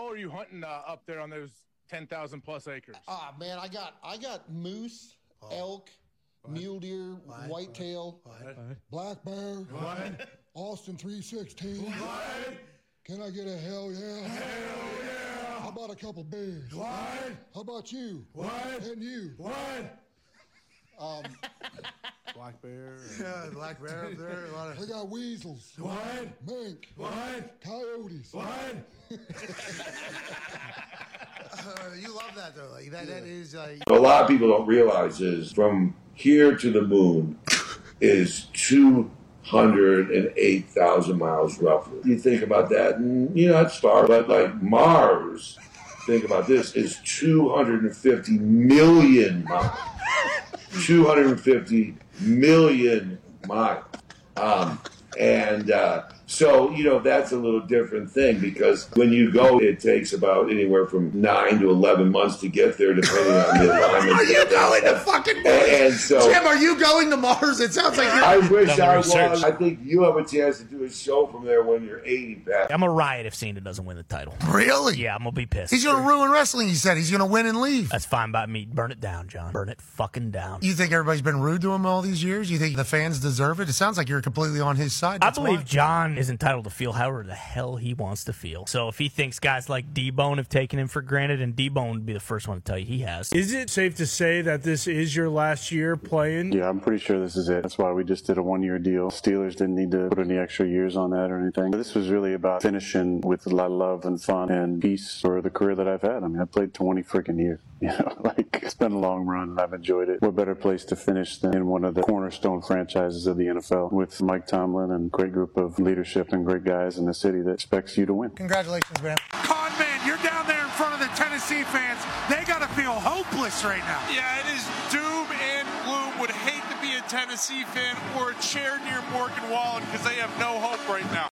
are you hunting up there on those 10,000 plus acres? Man, I got moose, elk, mule deer, whitetail, black bear, Austin 316. Can I get a hell yeah? Hell yeah! How about a couple bears? How about you? And you? Black bear. Yeah, black bear up there. A lot of... I got weasels. Mink. Coyotes. You love that though. Like that is like. A lot of people don't realize is from here to the moon is 208,000 miles roughly. You think about that, and that's far. But like Mars, think about this, is 250 million miles. 250 million miles. So, that's a little different thing because when you go, it takes about anywhere from 9 to 11 months to get there, depending on the alignment. Are you going to fucking Mars? And so, Jim, are you going to Mars? It sounds like you're... I wish I was. I think you have a chance to do a show from there when you're 80, Pat. I'm a riot if Cena doesn't win the title. Really? Yeah, I'm going to be pissed. He's going to ruin wrestling, he said. He's going to win and leave. That's fine by me. Burn it down, John. Burn it fucking down. You think everybody's been rude to him all these years? You think the fans deserve it? It sounds like you're completely on his side. I believe John is entitled to feel however the hell he wants to feel. So if he thinks guys like D-Bone have taken him for granted, and D-Bone would be the first one to tell you he has. Is it safe to say that this is your last year playing? Yeah, I'm pretty sure this is it. That's why we just did a one-year deal. Steelers didn't need to put any extra years on that or anything. This was really about finishing with a lot of love and fun and peace for the career that I've had. I mean, I played 20 freaking years. It's been a long run and I've enjoyed it. What better place to finish than in one of the cornerstone franchises of the NFL with Mike Tomlin and a great group of leadership and great guys in the city that expects you to win. Congratulations, man. Con man, you're down there in front of the Tennessee fans. They got to feel hopeless right now. Yeah, it is doom and gloom. Would hate to be a Tennessee fan or a chair near Morgan Wallen because they have no hope right now.